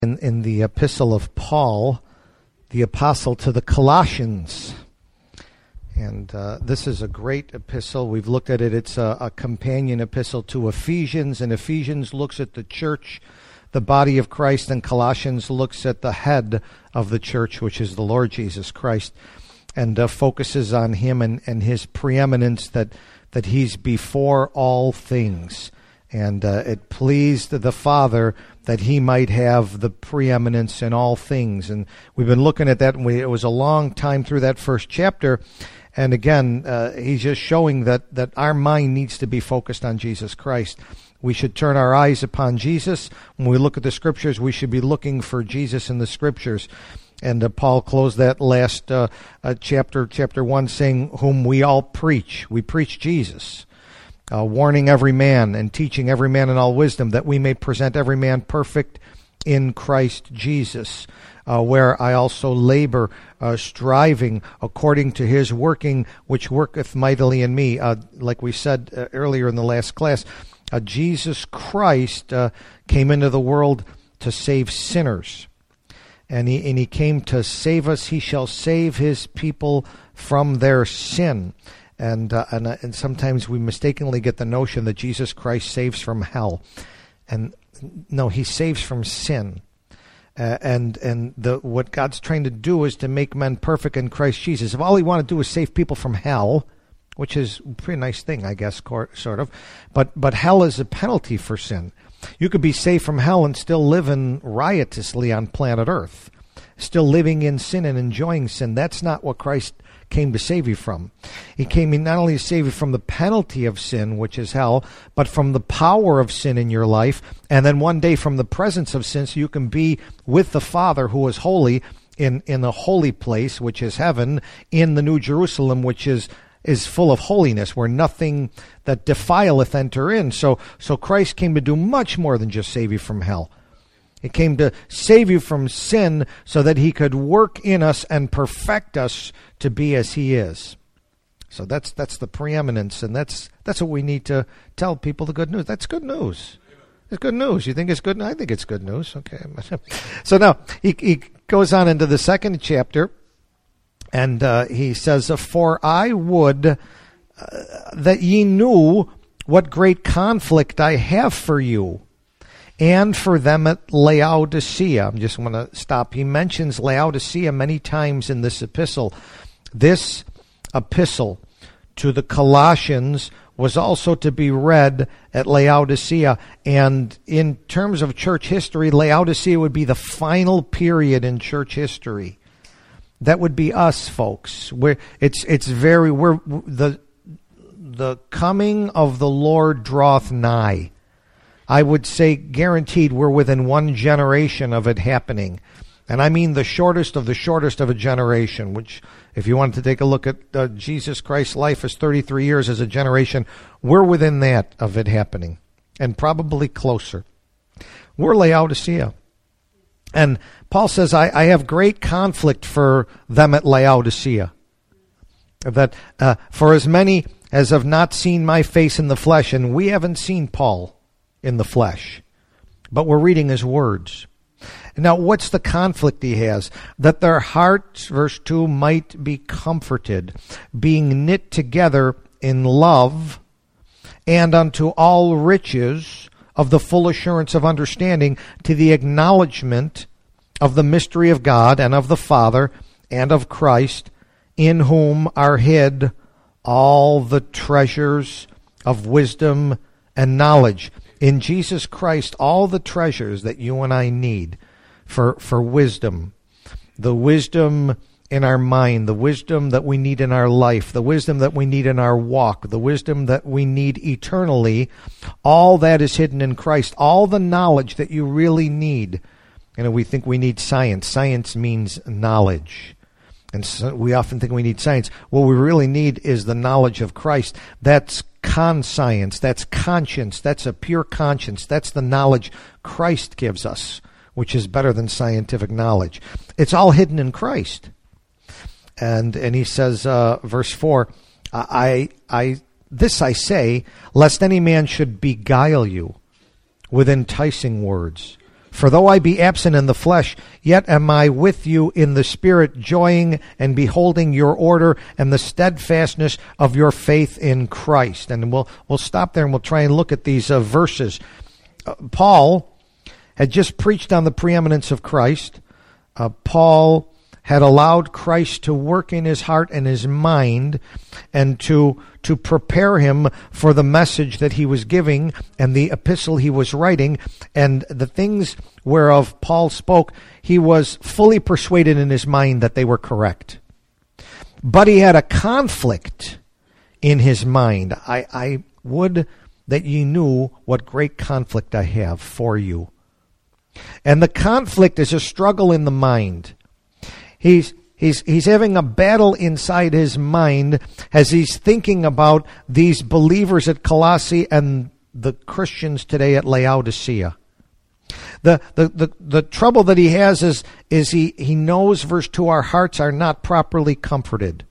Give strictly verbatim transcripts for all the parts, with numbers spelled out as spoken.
in, in the epistle of Paul, the apostle to the Colossians. And uh, this is a great epistle. We've looked at it. It's a, a companion epistle to Ephesians, and Ephesians looks at the church, the body of Christ, and Colossians looks at the head of the church, which is the Lord Jesus Christ, and uh, focuses on him and, and his preeminence, that, that he's before all things. And uh, it pleased the Father that he might have the preeminence in all things. And we've been looking at that, and we, it was a long time through that first chapter. And again, uh, he's just showing that, that our mind needs to be focused on Jesus Christ. We should turn our eyes upon Jesus. When we look at the Scriptures, we should be looking for Jesus in the Scriptures. And uh, Paul closed that last uh, uh, chapter, chapter one, saying, whom we all preach. We preach Jesus. Uh, warning every man and teaching every man in all wisdom, that we may present every man perfect in Christ Jesus, uh, where I also labor, uh, striving according to his working, which worketh mightily in me. Uh, like we said uh, earlier in the last class, uh, Jesus Christ uh, came into the world to save sinners. And he, and he came to save us. He shall save his people from their sin. And, uh, and uh, and sometimes we mistakenly get the notion that Jesus Christ saves from hell, and no, he saves from sin. Uh, and and the what God's trying to do is to make men perfect in Christ Jesus. If all he wanted to do is save people from hell, which is a pretty nice thing, I guess, sort of, but but hell is a penalty for sin. You could be saved from hell and still living riotously on planet Earth, still living in sin and enjoying sin. That's not what Christ came to save you from. He came not only to save you from the penalty of sin, which is hell, but from the power of sin in your life, and then one day from the presence of sin, so you can be with the Father who is holy in, in the holy place, which is heaven, in the New Jerusalem, which is is full of holiness, where nothing that defileth enter in. So, so Christ came to do much more than just save you from hell. He came to save you from sin so that he could work in us and perfect us to be as he is. So that's that's the preeminence, and that's that's what we need to tell people, the good news. That's good news. It's good news. You think it's good? I think it's good news. Okay. So now he, he goes on into the second chapter, and uh, he says, for I would uh, that ye knew what great conflict I have for you, and for them at Laodicea. I just want to stop. He mentions Laodicea many times in this epistle. This epistle to the Colossians was also to be read at Laodicea. And in terms of church history, Laodicea would be the final period in church history. That would be us, folks. We're, it's it's very we're the the coming of the Lord draweth nigh. I would say guaranteed we're within one generation of it happening. And I mean the shortest of the shortest of a generation, which if you wanted to take a look at uh, Jesus Christ's life as thirty-three years as a generation, we're within that of it happening, and probably closer. We're Laodicea. And Paul says, I, I have great conflict for them at Laodicea. That uh, for as many as have not seen my face in the flesh, and we haven't seen Paul in the flesh, but we're reading his words. Now, what's the conflict he has? That their hearts, verse two, might be comforted, being knit together in love, and unto all riches of the full assurance of understanding, to the acknowledgement of the mystery of God and of the Father and of Christ, in whom are hid all the treasures of wisdom and knowledge. In Jesus Christ, all the treasures that you and I need for, for wisdom, the wisdom in our mind, the wisdom that we need in our life, the wisdom that we need in our walk, the wisdom that we need eternally, all that is hidden in Christ. All the knowledge that you really need. You know, we think we need science. Science means knowledge. And so we often think we need science. What we really need is the knowledge of Christ. That's conscience, that's conscience, that's a pure conscience. That's the knowledge Christ gives us, which is better than scientific knowledge. It's all hidden in Christ. And and he says, uh, verse four, I I this I say, lest any man should beguile you with enticing words, For though I be absent in the flesh, yet am I with you in the Spirit, joying and beholding your order and the steadfastness of your faith in Christ. And we'll we'll stop there and we'll try and look at these uh, verses. Uh, Paul had just preached on the preeminence of Christ. Uh, Paul had allowed Christ to work in his heart and his mind and to to prepare him for the message that he was giving and the epistle he was writing, and the things whereof Paul spoke, he was fully persuaded in his mind that they were correct. But he had a conflict in his mind. I, I would that ye knew what great conflict I have for you. And the conflict is a struggle in the mind. He's he's he's having a battle inside his mind as he's thinking about these believers at Colossae and the Christians today at Laodicea. The the the, the trouble that he has is is he, he knows, verse two, our hearts are not properly comforted.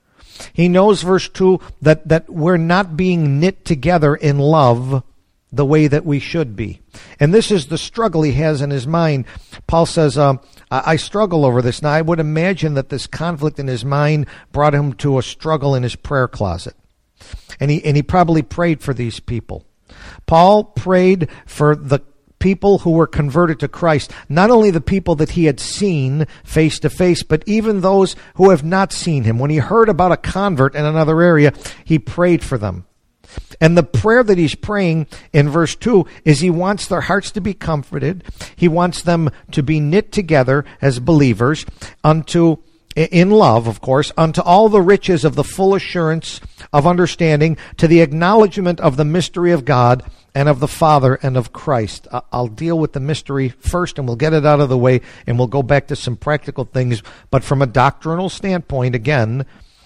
He knows, verse two, that, that we're not being knit together in love the way that we should be. And this is the struggle he has in his mind. Paul says, um, I, I struggle over this. Now, I would imagine that this conflict in his mind brought him to a struggle in his prayer closet. And he, and he probably prayed for these people. Paul prayed for the people who were converted to Christ, not only the people that he had seen face to face, but even those who have not seen him. When he heard about a convert in another area, he prayed for them. And the prayer that he's praying in verse two is he wants their hearts to be comforted. He wants them to be knit together as believers unto, in love, of course, unto all the riches of the full assurance of understanding, to the acknowledgement of the mystery of God and of the Father and of Christ. I'll deal with the mystery first and we'll get it out of the way and we'll go back to some practical things. But from a doctrinal standpoint, again,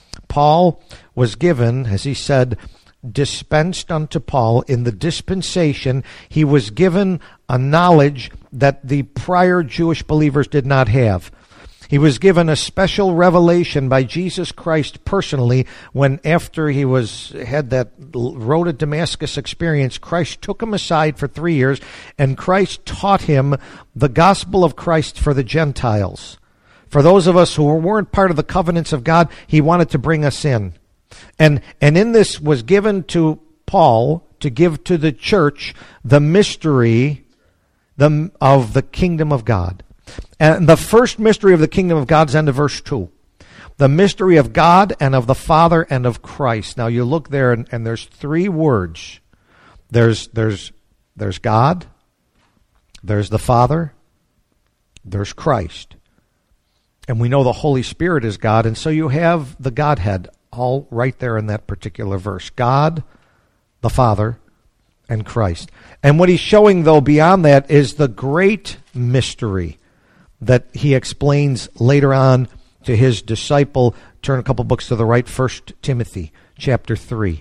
Paul was given, as he said, dispensed unto Paul in the dispensation, he was given a knowledge that the prior Jewish believers did not have. He was given a special revelation by Jesus Christ personally when, after he was had that road to Damascus experience, Christ took him aside for three years and Christ taught him the gospel of Christ for the Gentiles. For those of us who weren't part of the covenants of God, he wanted to bring us in. And and in this was given to Paul to give to the church the mystery the, of the kingdom of God. And the first mystery of the kingdom of God is end of verse two. The mystery of God and of the Father and of Christ. Now you look there and, and there's three words. There's there's there's God, there's the Father, there's Christ. And we know the Holy Spirit is God, and so you have the Godhead all right there in that particular verse. God, the Father, and Christ. And what he's showing, though, beyond that is the great mystery that he explains later on to his disciple. Turn a couple books to the right, First Timothy chapter three.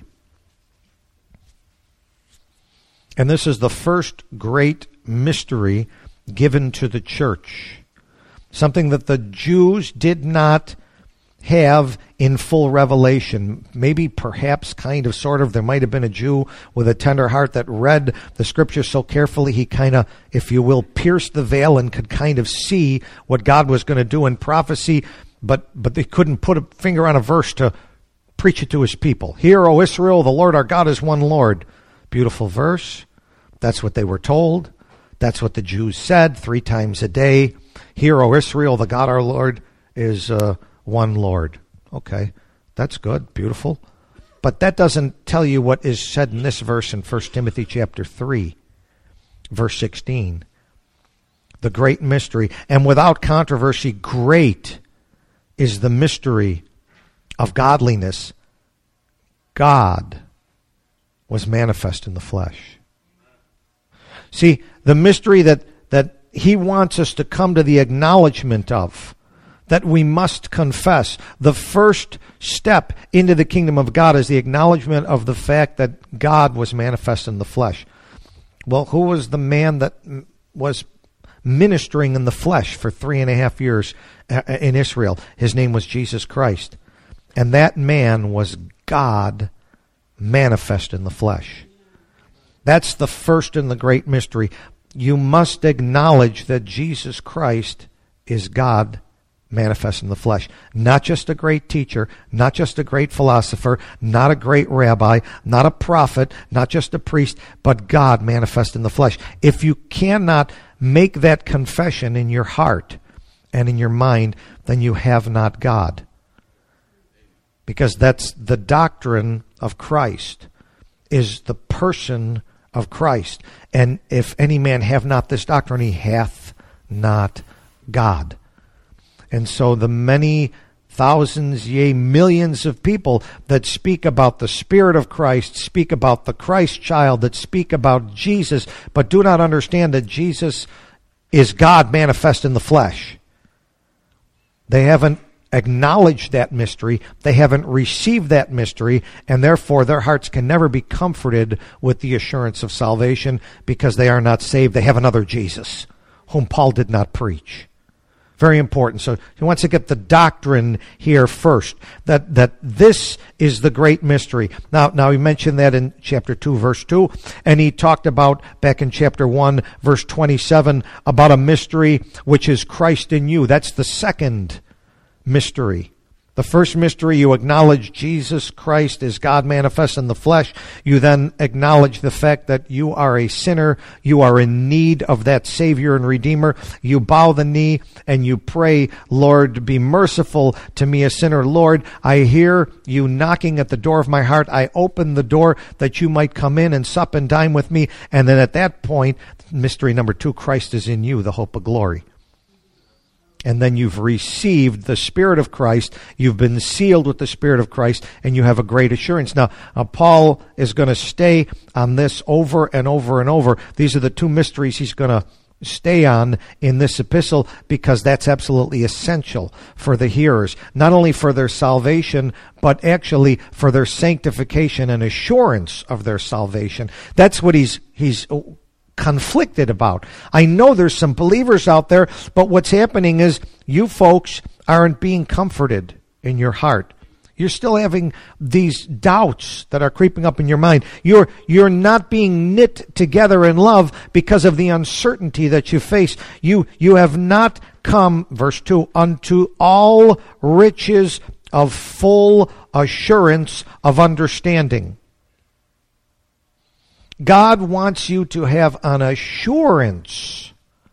And this is the first great mystery given to the church. Something that the Jews did not have in full revelation. Maybe, perhaps, kind of, sort of, there might have been a Jew with a tender heart that read the scripture so carefully he kind of, if you will, pierced the veil and could kind of see what God was going to do in prophecy, but but they couldn't put a finger on a verse to preach it to his people. Hear, O Israel, the Lord our God is one Lord. Beautiful verse. That's what they were told. That's what the Jews said three times a day. Hear, O Israel, the God our Lord is uh, one Lord. Okay, that's good, beautiful. But that doesn't tell you what is said in this verse in First Timothy chapter three, verse sixteen. The great mystery, and without controversy, great is the mystery of godliness. God was manifest in the flesh. See, the mystery that, that he wants us to come to the acknowledgement of, that we must confess. The first step into the kingdom of God is the acknowledgement of the fact that God was manifest in the flesh. Well, who was the man that was ministering in the flesh for three and a half years in Israel? His name was Jesus Christ. And that man was God manifest in the flesh. That's the first and the great mystery. you must acknowledge that Jesus Christ is God manifest in the flesh. Not just a great teacher, not just a great philosopher, not a great rabbi, not a prophet, not just a priest, but God manifest in the flesh. If you cannot make that confession in your heart and in your mind, then you have not God. Because that's the doctrine of Christ, is the person of Christ. And if any man have not this doctrine, he hath not God. And so the many thousands, yea, millions of people that speak about the Spirit of Christ, speak about the Christ child, that speak about Jesus, but do not understand that Jesus is God manifest in the flesh. They haven't acknowledged that mystery. They haven't received that mystery, and therefore their hearts can never be comforted with the assurance of salvation because they are not saved. They have another Jesus, whom Paul did not preach. Very important. So he wants to get the doctrine here first, that that this is the great mystery. Now, now he mentioned that in chapter two, verse two, and he talked about, back in chapter one, verse twenty-seven, about a mystery which is Christ in you. That's the second mystery. The first mystery, you acknowledge Jesus Christ is God manifest in the flesh. You then acknowledge the fact that you are a sinner. You are in need of that Savior and Redeemer. You bow the knee and you pray, Lord, be merciful to me, a sinner. Lord, I hear you knocking at the door of my heart. I open the door that you might come in and sup and dine with me. And then at that point, mystery number two, Christ is in you, the hope of glory. And then you've received the Spirit of Christ, you've been sealed with the Spirit of Christ, and you have a great assurance. Now, uh, Paul is going to stay on this over and over and over. These are the two mysteries he's going to stay on in this epistle because that's absolutely essential for the hearers, not only for their salvation, but actually for their sanctification and assurance of their salvation. That's what he's he's conflicted about. I know there's some believers out there, but what's happening is you folks aren't being comforted in your heart. You're still having these doubts that are creeping up in your mind. You're you're not being knit together in love because of the uncertainty that you face. You you have not come, verse two, unto all riches of full assurance of understanding. God wants you to have an assurance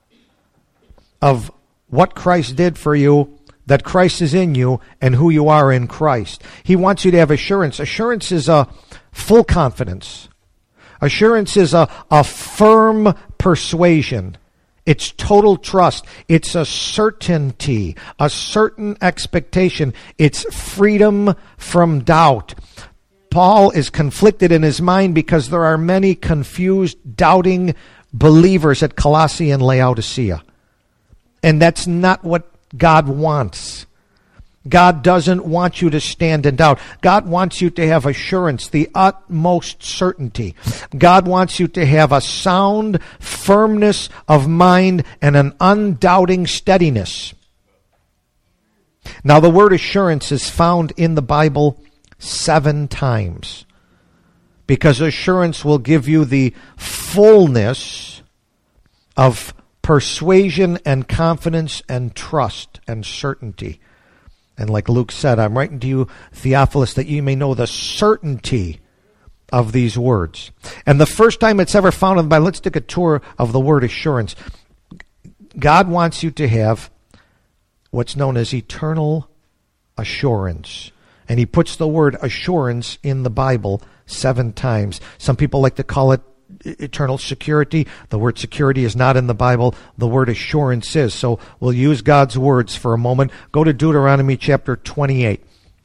of what Christ did for you, that Christ is in you, and who you are in Christ. He wants you to have assurance. Assurance is a full confidence. Assurance is a, a firm persuasion. It's total trust. It's a certainty, a certain expectation. It's freedom from doubt. Paul is conflicted in his mind because there are many confused, doubting believers at Colossae and Laodicea. And that's not what God wants. God doesn't want you to stand in doubt. God wants you to have assurance, the utmost certainty. God wants you to have a sound firmness of mind and an undoubting steadiness. Now, the word assurance is found in the Bible seven times, because assurance will give you the fullness of persuasion and confidence and trust and certainty. And like Luke said, I'm writing to you, Theophilus, that you may know the certainty of these words. And the first time it's ever found in the Bible, let's take a tour of the word assurance. God wants you to have what's known as eternal assurance. And he puts the word assurance in the Bible seven times. Some people like to call it eternal security. The word security is not in the Bible. The word assurance is. So we'll use God's words for a moment. Go to Deuteronomy chapter twenty-eight.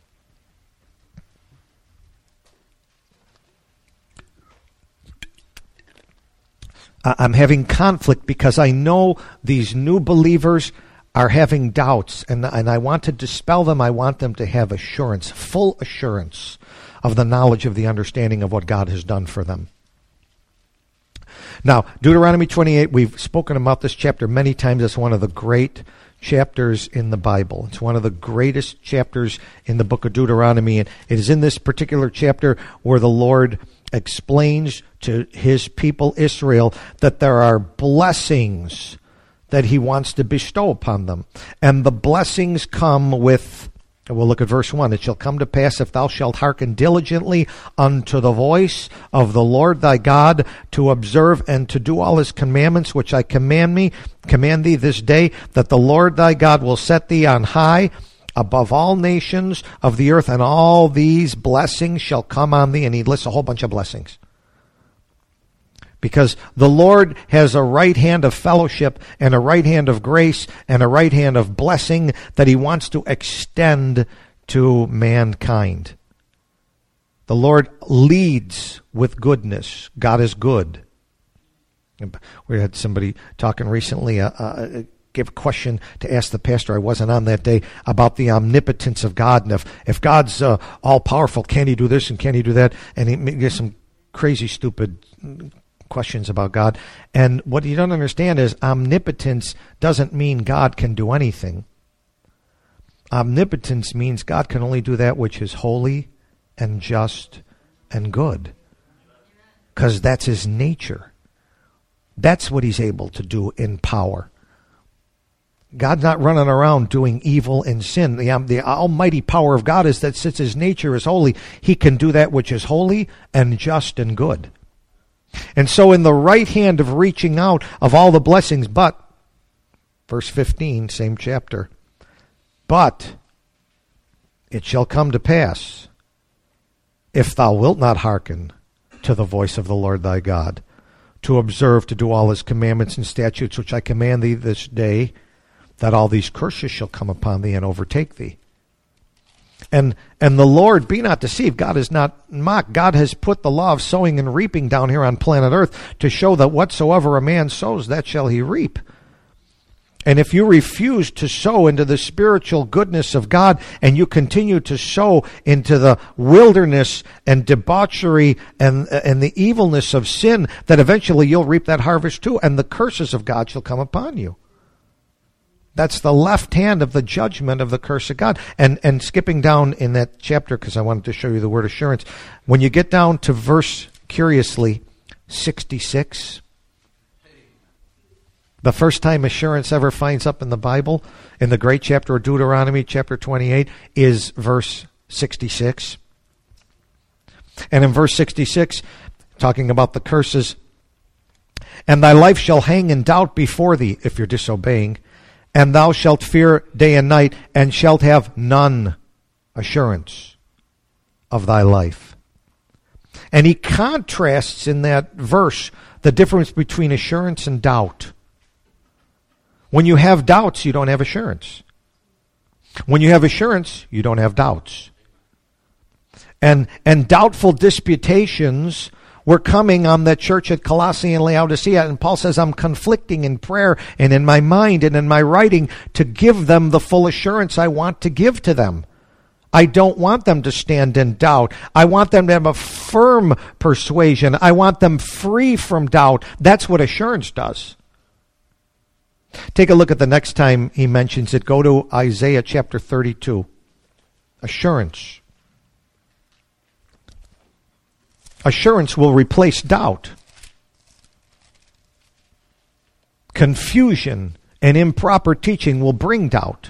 I'm having conflict because I know these new believers are having doubts, and, and I want to dispel them. I want them to have assurance, full assurance of the knowledge of the understanding of what God has done for them. Now, Deuteronomy twenty-eight, we've spoken about this chapter many times. It's one of the great chapters in the Bible. It's one of the greatest chapters in the book of Deuteronomy, and it is in this particular chapter where the Lord explains to his people Israel that there are blessings that he wants to bestow upon them. And the blessings come with, we'll look at verse one. It shall come to pass, if thou shalt hearken diligently unto the voice of the Lord thy God, to observe and to do all his commandments which I command me, command thee this day, that the Lord thy God will set thee on high above all nations of the earth, and all these blessings shall come on thee. And he lists a whole bunch of blessings. Because the Lord has a right hand of fellowship and a right hand of grace and a right hand of blessing that he wants to extend to mankind. The Lord leads with goodness. God is good. We had somebody talking recently, uh, uh, gave a question to ask the pastor, I wasn't on that day, about the omnipotence of God. And if, if God's uh, all-powerful, can he do this and can he do that? And he gives some crazy, stupid questions about God. And what you don't understand is omnipotence doesn't mean God can do anything. Omnipotence means God can only do that which is holy and just and good. Because that's his nature. That's what he's able to do in power. God's not running around doing evil and sin. The, um, the almighty power of God is that since his nature is holy, he can do that which is holy and just and good. And so in the right hand of reaching out of all the blessings, but, verse fifteen, same chapter, but it shall come to pass, if thou wilt not hearken to the voice of the Lord thy God, to observe to do all his commandments and statutes which I command thee this day, that all these curses shall come upon thee and overtake thee. And and the Lord, be not deceived, God is not mocked. God has put the law of sowing and reaping down here on planet Earth to show that whatsoever a man sows, that shall he reap. And if you refuse to sow into the spiritual goodness of God, and you continue to sow into the wilderness and debauchery and, and the evilness of sin, that eventually you'll reap that harvest too, and the curses of God shall come upon you. That's the left hand of the judgment of the curse of God. And and skipping down in that chapter, because I wanted to show you the word assurance, when you get down to verse, curiously, sixty-six, the first time assurance ever finds up in the Bible, in the great chapter of Deuteronomy, chapter twenty-eight, is verse sixty-six. And in verse sixty-six, talking about the curses, and thy life shall hang in doubt before thee, if you're disobeying, and thou shalt fear day and night, and shalt have none assurance of thy life. And he contrasts in that verse the difference between assurance and doubt. When you have doubts, you don't have assurance. When you have assurance, you don't have doubts. And, and doubtful disputations were coming on the church at Colossae and Laodicea. And Paul says, I'm conflicting in prayer and in my mind and in my writing to give them the full assurance I want to give to them. I don't want them to stand in doubt. I want them to have a firm persuasion. I want them free from doubt. That's what assurance does. Take a look at the next time he mentions it. Go to Isaiah chapter thirty-two. Assurance. Assurance will replace doubt. Confusion and improper teaching will bring doubt.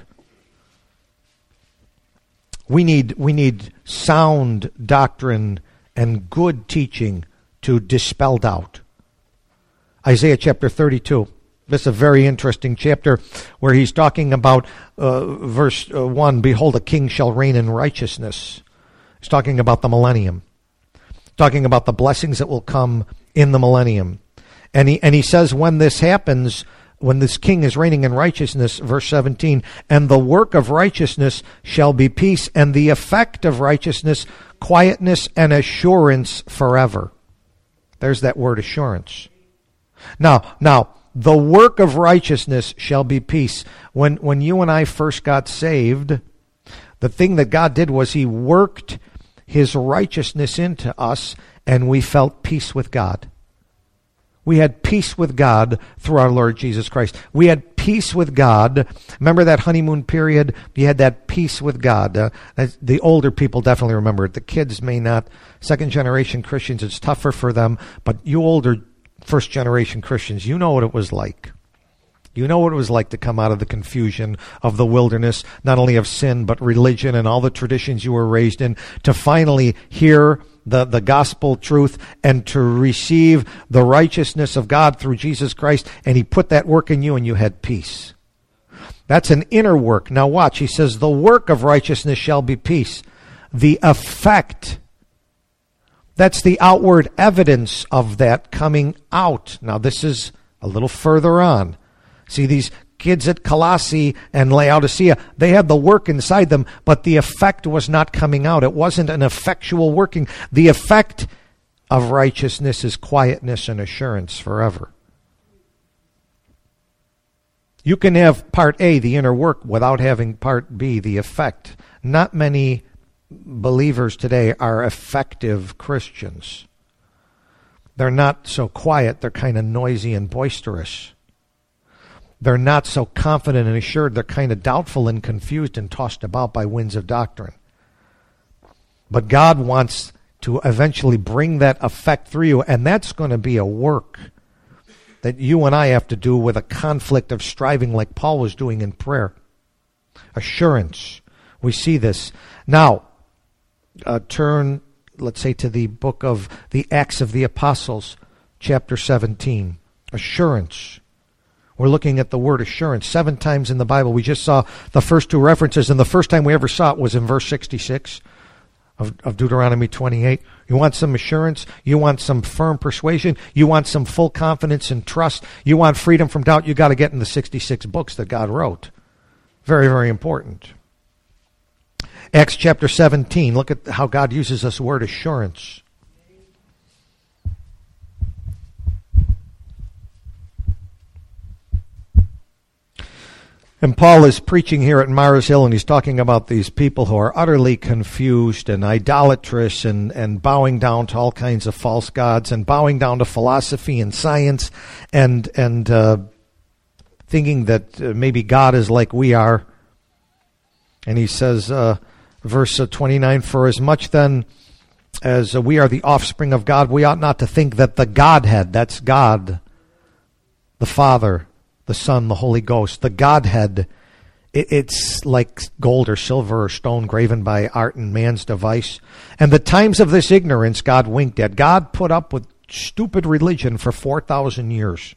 We need, we need sound doctrine and good teaching to dispel doubt. Isaiah chapter thirty-two. This is a very interesting chapter where he's talking about uh, verse uh, one, behold, a king shall reign in righteousness. He's talking about the millennium. Talking about the blessings that will come in the millennium. And he, and he says when this happens, when this king is reigning in righteousness, verse seventeen, and the work of righteousness shall be peace, and the effect of righteousness, quietness and assurance forever. There's that word assurance. Now, now, the work of righteousness shall be peace. When, when you and I first got saved, the thing that God did was he worked his righteousness into us, and we felt peace with God. We had peace with God through our Lord Jesus Christ. We had peace with God. Remember that honeymoon period? You had that peace with God. Uh, the older people definitely remember it. The kids may not. Second generation Christians, it's tougher for them. But you older first generation Christians, you know what it was like. You know what it was like to come out of the confusion of the wilderness, not only of sin, but religion and all the traditions you were raised in, to finally hear the, the gospel truth and to receive the righteousness of God through Jesus Christ. And he put that work in you and you had peace. That's an inner work. Now watch, he says, the work of righteousness shall be peace. The effect, that's the outward evidence of that coming out. Now this is a little further on. See, these kids at Colossae and Laodicea, they had the work inside them, but the effect was not coming out. It wasn't an effectual working. The effect of righteousness is quietness and assurance forever. You can have part A, the inner work, without having part B, the effect. Not many believers today are effective Christians. They're not so quiet, they're kind of noisy and boisterous. They're not so confident and assured. They're kind of doubtful and confused and tossed about by winds of doctrine. But God wants to eventually bring that effect through you, and that's going to be a work that you and I have to do with a conflict of striving like Paul was doing in prayer. Assurance. We see this. Now, uh, turn, let's say, to the book of the Acts of the Apostles, chapter seventeen. Assurance. We're looking at the word assurance seven times in the Bible. We just saw the first two references, and the first time we ever saw it was in verse sixty-six of, of Deuteronomy twenty-eight. You want some assurance? You want some firm persuasion? You want some full confidence and trust? You want freedom from doubt? You got to get in the sixty-six books that God wrote. Very, very important. Acts chapter seventeen. Look at how God uses this word assurance. And Paul is preaching here at Mars Hill, and he's talking about these people who are utterly confused and idolatrous and, and bowing down to all kinds of false gods and bowing down to philosophy and science and and uh, thinking that uh, maybe God is like we are. And he says, uh, verse twenty-nine, for as much then as uh, we are the offspring of God, we ought not to think that the Godhead, that's God, the Father, the Son, the Holy Ghost, the Godhead, it, it's like gold or silver or stone graven by art and man's device. And the times of this ignorance God winked at. God put up with stupid religion for four thousand years.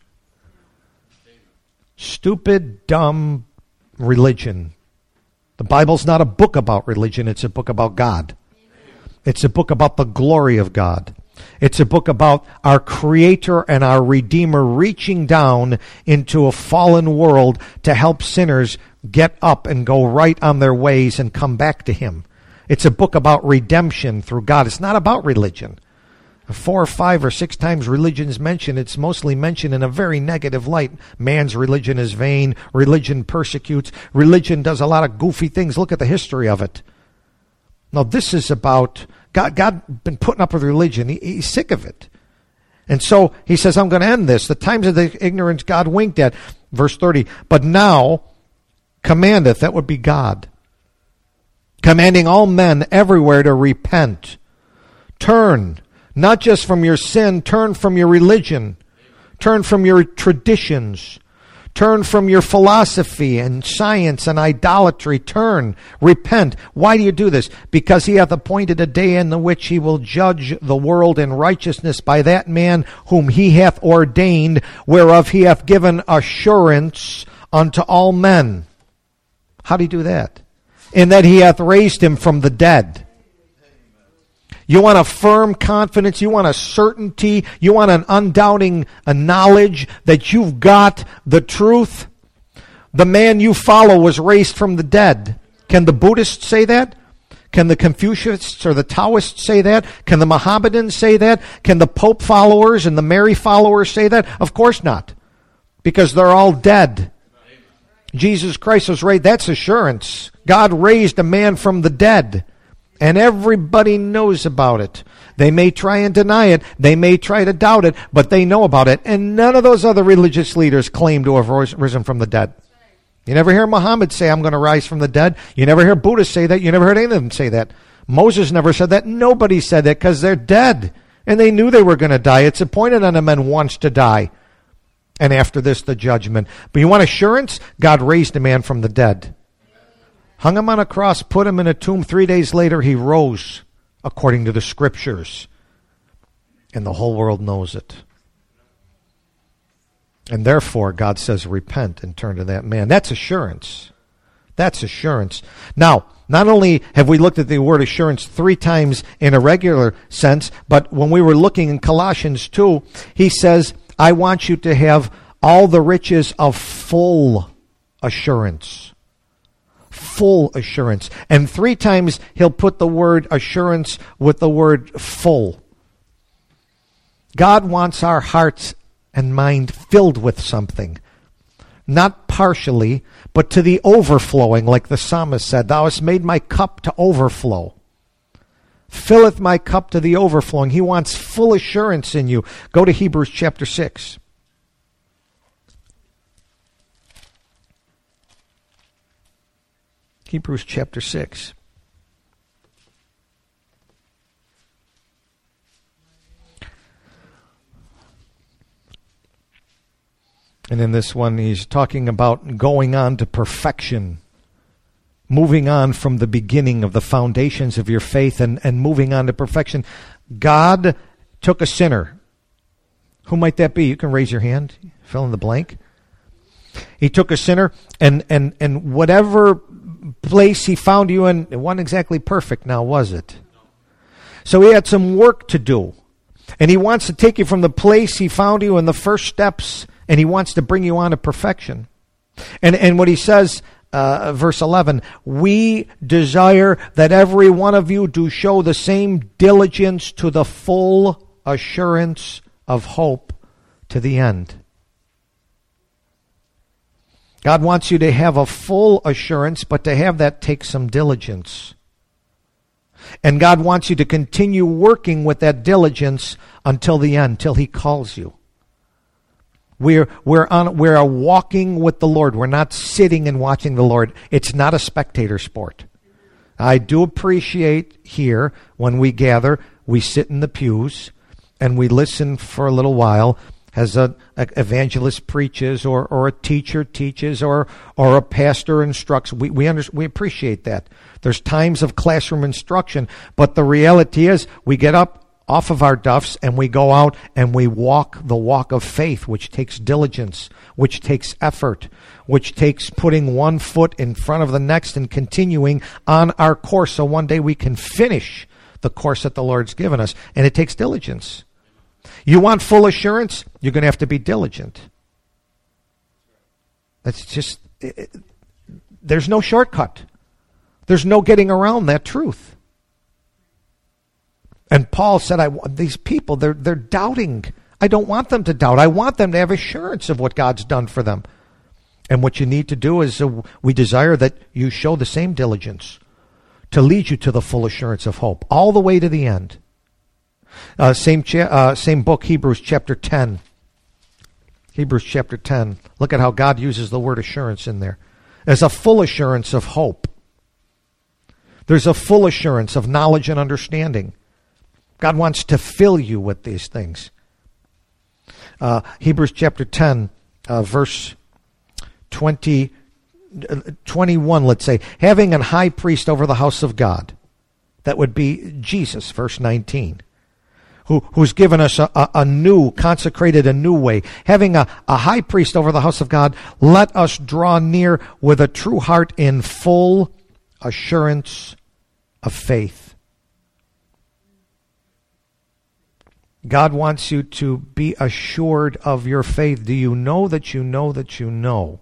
Stupid, dumb religion. The Bible's not a book about religion, it's a book about God. It's a book about the glory of God. It's a book about our Creator and our Redeemer reaching down into a fallen world to help sinners get up and go right on their ways and come back to Him. It's a book about redemption through God. It's not about religion. Four or five or six times religion is mentioned. It's mostly mentioned in a very negative light. Man's religion is vain. Religion persecutes. Religion does a lot of goofy things. Look at the history of it. Now, this is about God. God been putting up with religion. He, he's sick of it. And so he says, I'm going to end this. The times of the ignorance God winked at. Verse thirty. But now commandeth, that would be God, commanding all men everywhere to repent. Turn, not just from your sin, turn from your religion. Turn from your traditions. Turn from your philosophy and science and idolatry. Turn, repent. Why do you do this? Because He hath appointed a day in the which He will judge the world in righteousness by that man whom He hath ordained, whereof He hath given assurance unto all men. How do you do that? In that He hath raised Him from the dead. You want a firm confidence, you want a certainty, you want an undoubting a knowledge that you've got the truth. The man you follow was raised from the dead. Can the Buddhists say that? Can the Confucianists or the Taoists say that? Can the Mohammedans say that? Can the Pope followers and the Mary followers say that? Of course not. Because they're all dead. Jesus Christ was raised. That's assurance. God raised a man from the dead. And everybody knows about it. They may try and deny it. They may try to doubt it, but they know about it. And none of those other religious leaders claim to have risen from the dead. You never hear Muhammad say, I'm going to rise from the dead. You never hear Buddha say that. You never heard any of them say that. Moses never said that. Nobody said that because they're dead. And they knew they were going to die. It's appointed unto men once to die. And after this, the judgment. But you want assurance? God raised a man from the dead. Hung him on a cross, put him in a tomb. Three days later, he rose, according to the Scriptures. And the whole world knows it. And therefore, God says, repent and turn to that man. That's assurance. That's assurance. Now, not only have we looked at the word assurance three times in a regular sense, but when we were looking in Colossians two, he says, I want you to have all the riches of full assurance. Full assurance. And three times he'll put the word assurance with the word full. God wants our hearts and mind filled with something. Not partially, but to the overflowing, like the psalmist said, thou hast made my cup to overflow. Filleth my cup to the overflowing. He wants full assurance in you. Go to Hebrews chapter six. Hebrews chapter six. And in this one, he's talking about going on to perfection, moving on from the beginning of the foundations of your faith and, and moving on to perfection. God took a sinner. Who might that be? You can raise your hand. Fill in the blank. He took a sinner, and, and, and whatever place he found you in, it wasn't exactly perfect now, was it? So he had some work to do. And he wants to take you from the place he found you in the first steps, and he wants to bring you on to perfection. And and what he says, uh, verse eleven, we desire that every one of you do show the same diligence to the full assurance of hope to the end. God wants you to have a full assurance, but to have that takes some diligence. And God wants you to continue working with that diligence until the end, till he calls you. We're we're on we're walking with the Lord. We're not sitting and watching the Lord. It's not a spectator sport. I do appreciate here when we gather, we sit in the pews and we listen for a little while as a, a evangelist preaches or, or a teacher teaches or or a pastor instructs. We we under, we appreciate that. There's times of classroom instruction, but the reality is we get up off of our duffs and we go out and we walk the walk of faith, which takes diligence, which takes effort, which takes putting one foot in front of the next and continuing on our course so one day we can finish the course that the Lord's given us. And it takes diligence. You want full assurance? You're going to have to be diligent. That's just, it, it, there's no shortcut. There's no getting around that truth. And Paul said, I, these people, they're, they're doubting. I don't want them to doubt. I want them to have assurance of what God's done for them. And what you need to do is uh, we desire that you show the same diligence to lead you to the full assurance of hope, all the way to the end. Uh, same, cha- uh, same book, Hebrews chapter ten. Hebrews chapter ten. Look at how God uses the word assurance in there. There's a full assurance of hope. There's a full assurance of knowledge and understanding. God wants to fill you with these things. Uh, Hebrews chapter ten, uh, verse twenty, uh, twenty-one, let's say. Having an high priest over the house of God. That would be Jesus, verse nineteen. Who, who's given us a, a, a new, consecrated a new way. Having a, a high priest over the house of God, let us draw near with a true heart in full assurance of faith. God wants you to be assured of your faith. Do you know that you know that you know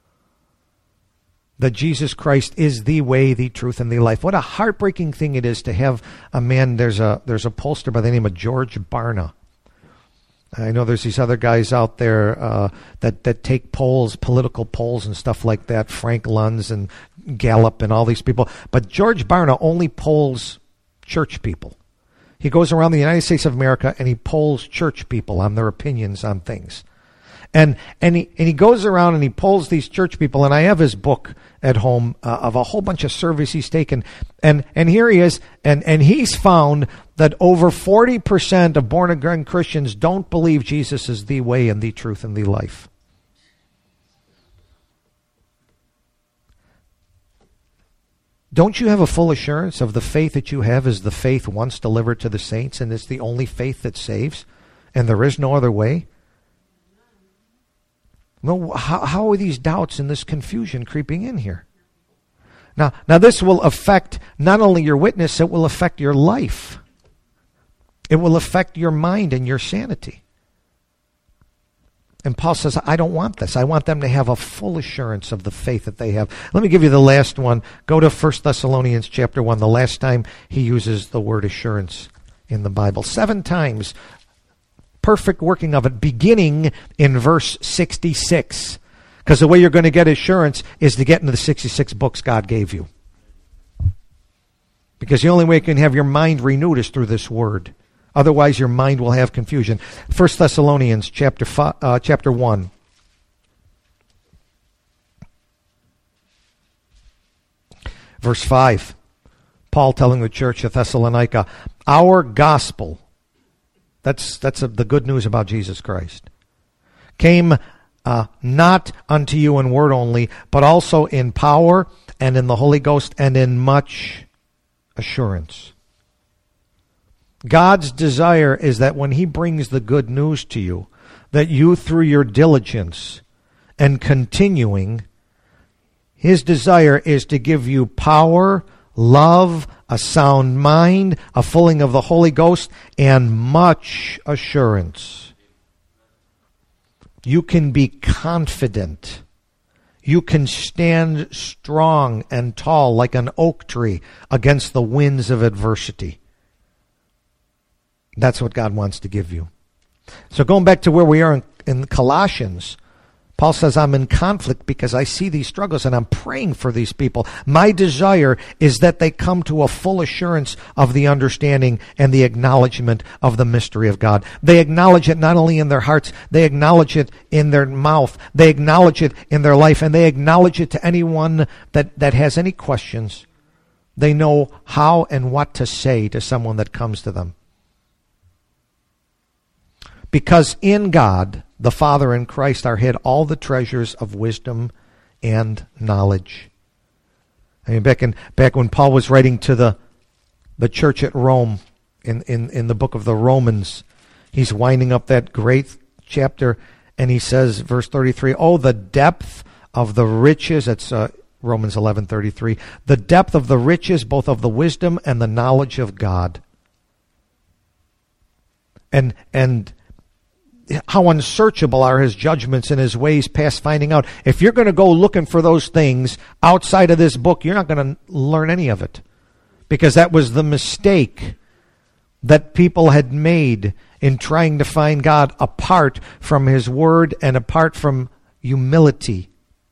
that Jesus Christ is the way, the truth, and the life? What a heartbreaking thing it is to have a man. There's a there's a pollster by the name of George Barna. I know there's these other guys out there uh, that that take polls, political polls, and stuff like that. Frank Luntz and Gallup and all these people. But George Barna only polls church people. He goes around the United States of America and he polls church people on their opinions on things. And and he and he goes around and he polls these church people, and I have his book at home uh, of a whole bunch of surveys he's taken, and and here he is, and and he's found that over forty percent of born again Christians don't believe Jesus is the way and the truth and the life. Don't you have a full assurance of the faith that you have is the faith once delivered to the saints, and it's the only faith that saves, and there is no other way? No, how, how are these doubts and this confusion creeping in here? Now, now this will affect not only your witness, it will affect your life. It will affect your mind and your sanity. And Paul says, I don't want this. I want them to have a full assurance of the faith that they have. Let me give you the last one. Go to First Thessalonians chapter one, the last time he uses the word assurance in the Bible. Seven times. Perfect working of it, beginning in verse sixty-six. Because the way you're going to get assurance is to get into the sixty-six books God gave you. Because the only way you can have your mind renewed is through this word. Otherwise, your mind will have confusion. First Thessalonians chapter five, uh, chapter one. Verse five. Paul telling the church of Thessalonica, our gospel, That's that's a, the good news about Jesus Christ, came uh, not unto you in word only, but also in power and in the Holy Ghost and in much assurance. God's desire is that when he brings the good news to you, that you through your diligence and continuing, his desire is to give you power, love, a sound mind, a filling of the Holy Ghost, and much assurance. You can be confident. You can stand strong and tall like an oak tree against the winds of adversity. That's what God wants to give you. So going back to where we are in, in Colossians, Paul says, I'm in conflict because I see these struggles and I'm praying for these people. My desire is that they come to a full assurance of the understanding and the acknowledgement of the mystery of God. They acknowledge it not only in their hearts, they acknowledge it in their mouth. They acknowledge it in their life, and they acknowledge it to anyone that, that has any questions. They know how and what to say to someone that comes to them. Because in God, the Father and Christ are hid all the treasures of wisdom and knowledge. I mean, back in back when Paul was writing to the the church at Rome, in, in, in the book of the Romans, he's winding up that great chapter, and he says, verse thirty-three, oh, the depth of the riches, that's uh, Romans eleven thirty-three, the depth of the riches, both of the wisdom and the knowledge of God. And and how unsearchable are his judgments and his ways past finding out. If you're going to go looking for those things outside of this book, you're not going to learn any of it. Because that was the mistake that people had made in trying to find God apart from his word and apart from humility.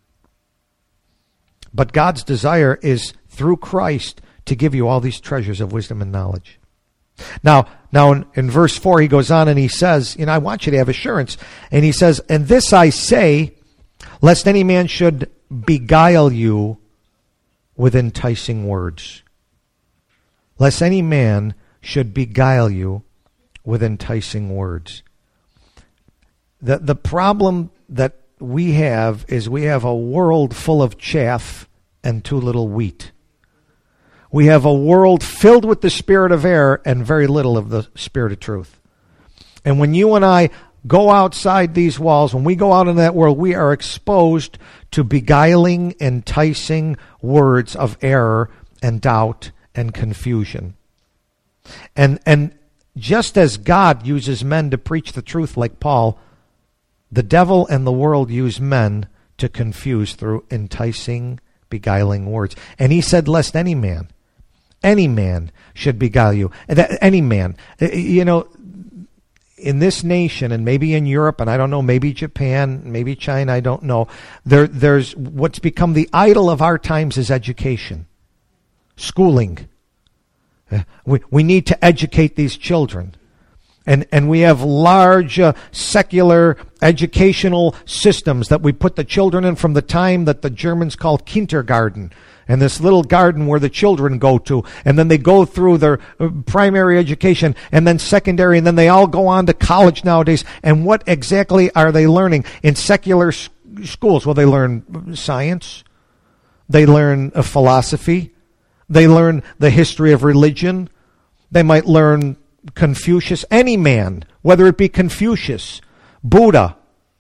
But God's desire is through Christ to give you all these treasures of wisdom and knowledge. Now, now in, in verse four, he goes on and he says, you know, I want you to have assurance. And he says, and this I say, lest any man should beguile you with enticing words. Lest any man should beguile you with enticing words. The, the problem that we have is we have a world full of chaff and too little wheat. We have a world filled with the spirit of error and very little of the spirit of truth. And when you and I go outside these walls, when we go out into that world, we are exposed to beguiling, enticing words of error and doubt and confusion. And and just as God uses men to preach the truth like Paul, the devil and the world use men to confuse through enticing, beguiling words. And he said, lest any man, any man should beguile you. Any man. You know, in this nation, and maybe in Europe, and I don't know, maybe Japan, maybe China, I don't know, there, there's what's become the idol of our times is education, schooling. We, we need to educate these children. And and we have large uh, secular educational systems that we put the children in from the time that the Germans called kindergarten, and this little garden where the children go to, and then they go through their uh, primary education, and then secondary, and then they all go on to college nowadays. And what exactly are they learning in secular s- schools? Well, they learn science, they learn uh, philosophy, they learn the history of religion, they might learn Confucius, any man, whether it be Confucius, Buddha,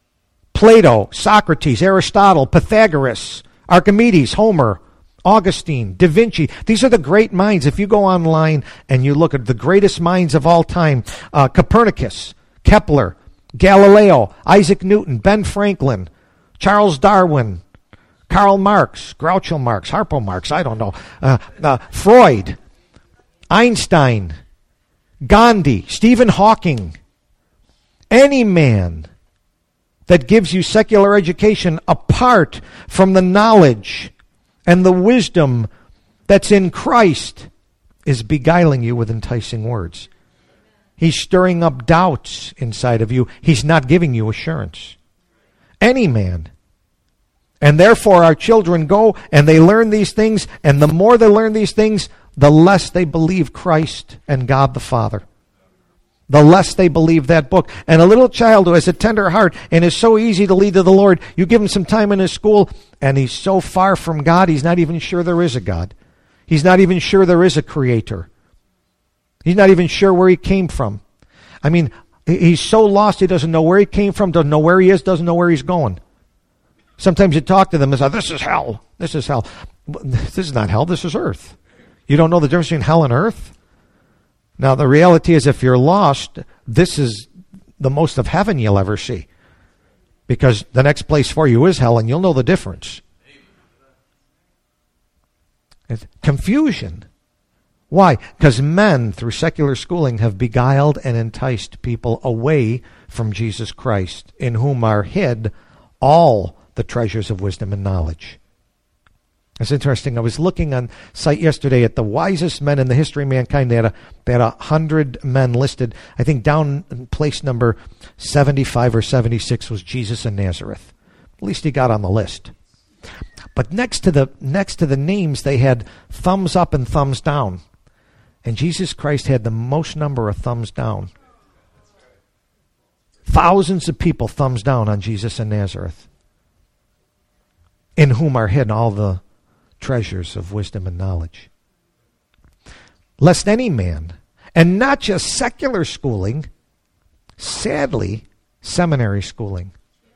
Plato, Socrates, Aristotle, Pythagoras, Archimedes, Homer, Augustine, Da Vinci. These are the great minds. If you go online and you look at the greatest minds of all time, uh, Copernicus, Kepler, Galileo, Isaac Newton, Ben Franklin, Charles Darwin, Karl Marx, Groucho Marx, Harpo Marx, I don't know, uh, uh, Freud, Einstein, Gandhi, Stephen Hawking, any man that gives you secular education apart from the knowledge and the wisdom that's in Christ is beguiling you with enticing words. He's stirring up doubts inside of you. He's not giving you assurance. Any man. And therefore our children go and they learn these things, and the more they learn these things, the less they believe Christ and God the Father. The less they believe that book. And a little child who has a tender heart and is so easy to lead to the Lord, you give him some time in his school, and he's so far from God, he's not even sure there is a God. He's not even sure there is a creator. He's not even sure where he came from. I mean, he's so lost he doesn't know where he came from, doesn't know where he is, doesn't know where he's going. Sometimes you talk to them and say, this is hell. This is hell. This is not hell, this is earth. You don't know the difference between hell and earth? Now, the reality is if you're lost, this is the most of heaven you'll ever see. Because the next place for you is hell, and you'll know the difference. It's confusion. Why? Because men, through secular schooling, have beguiled and enticed people away from Jesus Christ, in whom are hid all the treasures of wisdom and knowledge. It's interesting. I was looking on site yesterday at the wisest men in the history of mankind. They had a they had a hundred men listed. I think down in place number seventy-five or seventy-six was Jesus of Nazareth. At least he got on the list. But next to the next to the names, they had thumbs up and thumbs down, and Jesus Christ had the most number of thumbs down. Thousands of people thumbs down on Jesus of Nazareth, in whom are hidden all the treasures of wisdom and knowledge. Lest any man, and not just secular schooling, sadly, seminary schooling.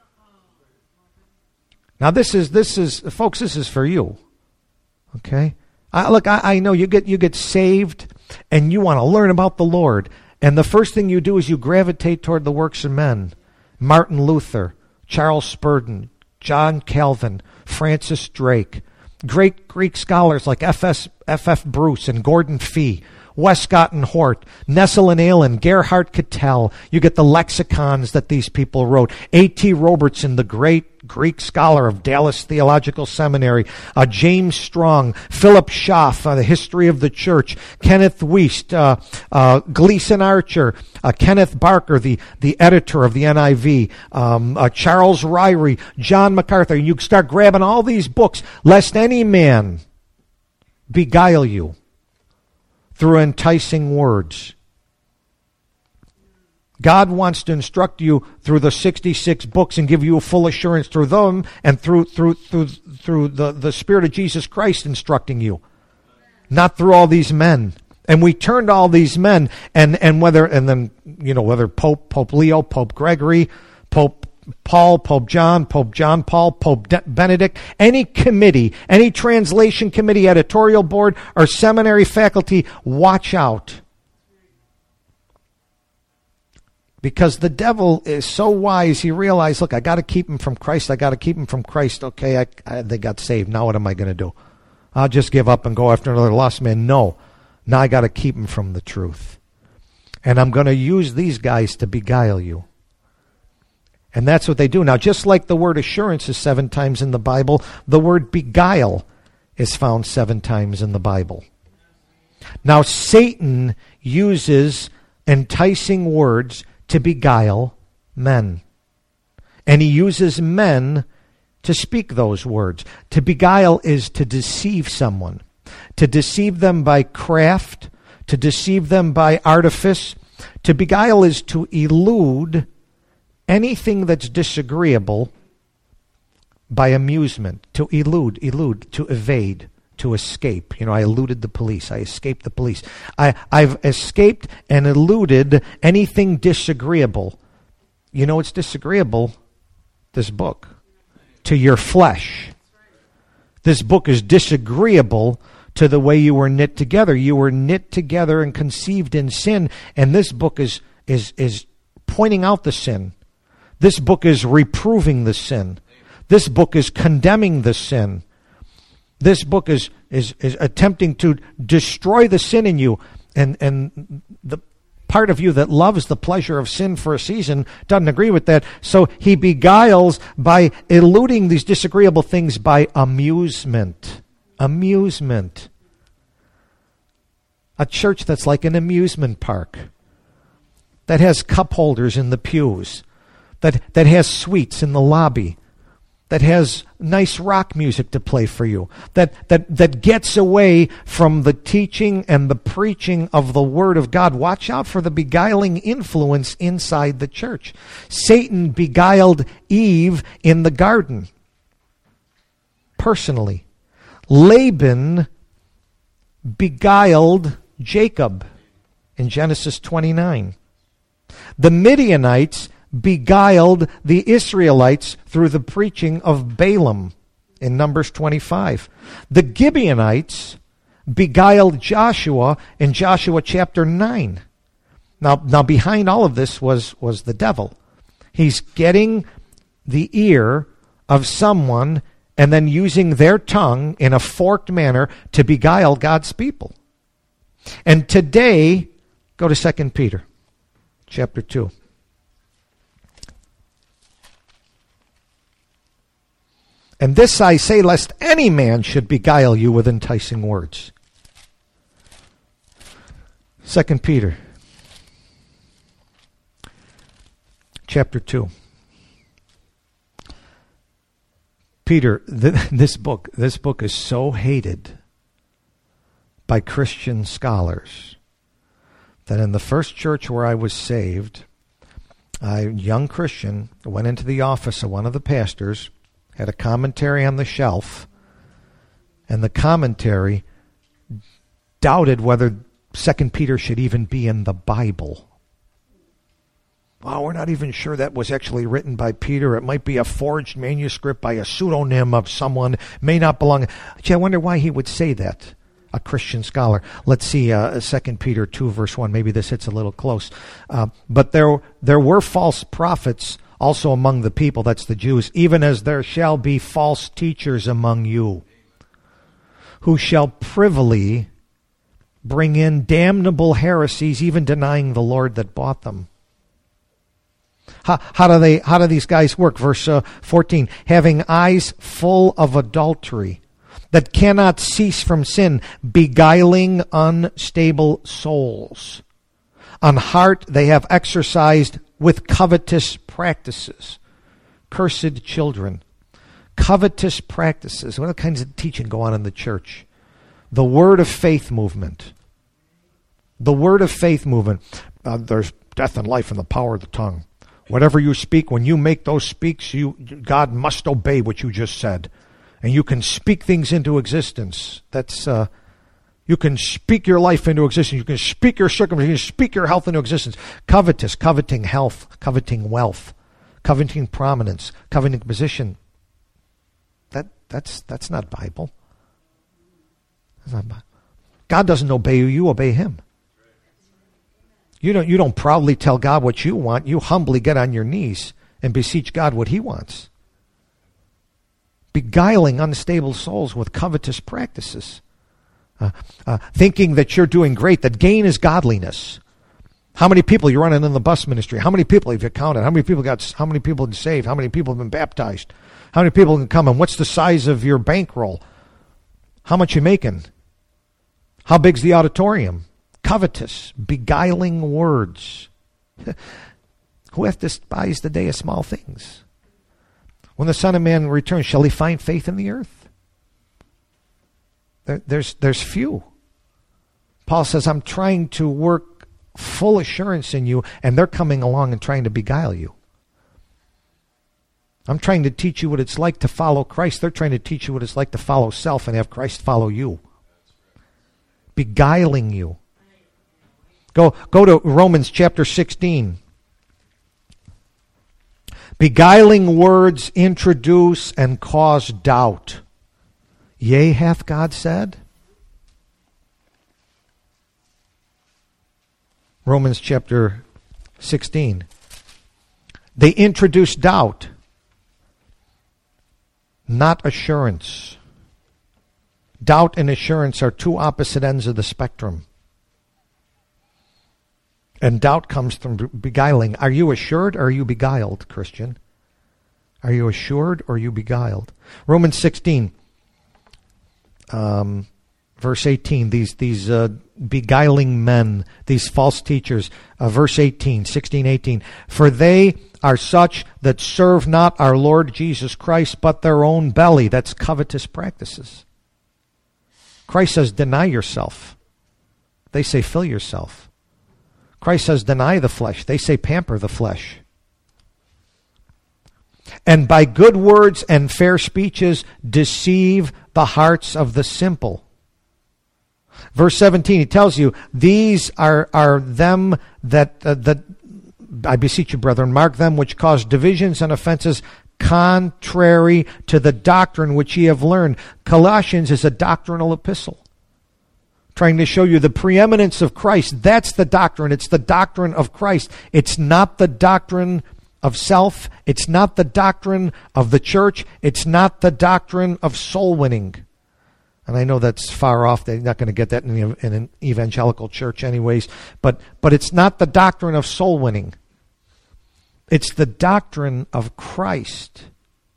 Now this is, this is, folks, this is for you. Okay? I, look, I, I know you get, you get saved and you want to learn about the Lord. And the first thing you do is you gravitate toward the works of men. Martin Luther, Charles Spurgeon, John Calvin, Francis Drake, great Greek scholars like F F Bruce and Gordon Fee, Westcott and Hort, Nestle and Allen, Gerhard Cattell. You get the lexicons that these people wrote. A T Robertson, the great Greek scholar of Dallas Theological Seminary. Uh, James Strong, Philip Schaff, uh, The History of the Church. Kenneth Wiest, uh, uh, Gleason Archer, uh, Kenneth Barker, the, the editor of the N I V, um, uh, Charles Ryrie, John MacArthur. You start grabbing all these books, lest any man beguile you through enticing words. God wants to instruct you through the sixty-six books and give you a full assurance through them and through through through through the, the Spirit of Jesus Christ instructing you. Not through all these men. And we turned all these men, and, and whether and then you know whether Pope Pope Leo, Pope Gregory, Pope Paul, Pope John, Pope John Paul, Pope De- Benedict, any committee, any translation committee, editorial board, or seminary faculty, watch out. Because the devil is so wise, he realized, look, I got to keep him from Christ. I got to keep him from Christ. Okay, I, I, they got saved. Now what am I going to do? I'll just give up and go after another lost man. No. Now I got to keep him from the truth. And I'm going to use these guys to beguile you. And that's what they do. Now, just like the word assurance is seven times in the Bible, the word beguile is found seven times in the Bible. Now, Satan uses enticing words to beguile men. And he uses men to speak those words. To beguile is to deceive someone. To deceive them by craft. To deceive them by artifice. To beguile is to elude anything that's disagreeable by amusement. To elude, elude, to evade, to escape. You know, I eluded the police. I escaped the police. I, I've escaped and eluded anything disagreeable. You know what's disagreeable? This book. To your flesh. This book is disagreeable to the way you were knit together. You were knit together and conceived in sin, and this book is is is pointing out the sin. This book is reproving the sin. This book is condemning the sin. This book is is is attempting to destroy the sin in you, and and the part of you that loves the pleasure of sin for a season doesn't agree with that. So he beguiles by eluding these disagreeable things by amusement. Amusement. A church that's like an amusement park, that has cup holders in the pews, that, that has suites in the lobby, that has nice rock music to play for you, that, that, that gets away from the teaching and the preaching of the Word of God. Watch out for the beguiling influence inside the church. Satan beguiled Eve in the garden, personally. Laban beguiled Jacob in Genesis twenty-nine. The Midianites beguiled the Israelites through the preaching of Balaam in Numbers twenty-five. The Gibeonites beguiled Joshua in Joshua chapter nine. Now, now behind all of this was, was the devil. He's getting the ear of someone and then using their tongue in a forked manner to beguile God's people. And today, go to Second Peter chapter two. And this I say, lest any man should beguile you with enticing words. Second Peter chapter two. Peter, th- this book, this book is so hated by Christian scholars that in the first church where I was saved, a young Christian went into the office of one of the pastors, had a commentary on the shelf, and the commentary doubted whether Second Peter should even be in the Bible. Well, we're not even sure that was actually written by Peter. It might be a forged manuscript by a pseudonym of someone. May not belong. Gee, I wonder why he would say that, a Christian scholar. Let's see, uh, Second Peter two, verse one. Maybe this hits a little close. Uh, but there, there were false prophets also among the people, that's the Jews, even as there shall be false teachers among you, who shall privily bring in damnable heresies, even denying the Lord that bought them. How, how do they? How do these guys work? Verse uh, fourteen, having eyes full of adultery, that cannot cease from sin, beguiling unstable souls. On heart they have exercised with covetous practices. Cursed children. Covetous practices. What kinds of teaching go on in the church? The word of faith movement. The word of faith movement. Uh, there's death and life in the power of the tongue. Whatever you speak, when you make those speaks, you God must obey what you just said. And you can speak things into existence. That's uh, you can speak your life into existence. You can speak your circumstances. You can speak your health into existence. Covetous, coveting health, coveting wealth, coveting prominence, coveting position. That that's that's not Bible. That's not Bible. God doesn't obey you; you obey Him. You don't, you don't proudly tell God what you want. You humbly get on your knees and beseech God what He wants. Beguiling unstable souls with covetous practices. Uh, uh, thinking that you're doing great, that gain is godliness. How many people you're running in the bus ministry? How many people have you counted? How many people got? How many people have been saved? How many people have been baptized? How many people can come? And what's the size of your bankroll? How much you making? How big's the auditorium? Covetous, beguiling words. Who hath despised the day of small things? When the Son of Man returns, shall he find faith in the earth? There, there's, there's few. Paul says, I'm trying to work full assurance in you, and they're coming along and trying to beguile you. I'm trying to teach you what it's like to follow Christ. They're trying to teach you what it's like to follow self and have Christ follow you. Beguiling you. Go, go to Romans chapter sixteen. Beguiling words introduce and cause doubt. Yea, hath God said? Romans chapter sixteen. They introduce doubt, not assurance. Doubt and assurance are two opposite ends of the spectrum. And doubt comes from beguiling. Are you assured or are you beguiled, Christian? Are you assured or are you beguiled? Romans sixteen, um, verse eighteen, these, these uh, beguiling men, these false teachers, uh, verse eighteen, sixteen, eighteen, for they are such that serve not our Lord Jesus Christ, but their own belly. That's covetous practices. Christ says, deny yourself. They say, fill yourself. Christ says, deny the flesh. They say, pamper the flesh. And by good words and fair speeches deceive the hearts of the simple. Verse seventeen, he tells you, these are, are them that, uh, that, I beseech you, brethren, mark them which cause divisions and offenses contrary to the doctrine which ye have learned. Colossians is a doctrinal epistle, trying to show you the preeminence of Christ. That's the doctrine. It's the doctrine of Christ. It's not the doctrine of self. It's not the doctrine of the church. It's not the doctrine of soul winning. And I know that's far off. They're not going to get that in, the, in an evangelical church anyways. But, but it's not the doctrine of soul winning. It's the doctrine of Christ.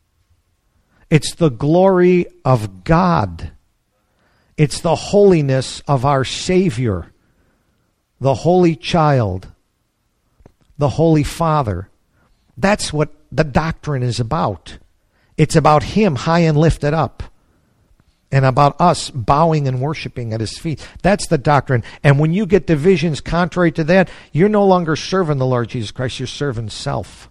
It's the glory of God. It's the holiness of our Savior, the Holy Child, the Holy Father. That's what the doctrine is about. It's about Him high and lifted up, and about us bowing and worshiping at His feet. That's the doctrine. And when you get divisions contrary to that, you're no longer serving the Lord Jesus Christ, you're serving self.